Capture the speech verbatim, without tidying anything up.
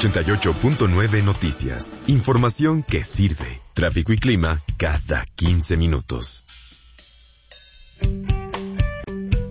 ochenta y ocho punto nueve Noticias. Información que sirve. Tráfico y clima cada quince minutos.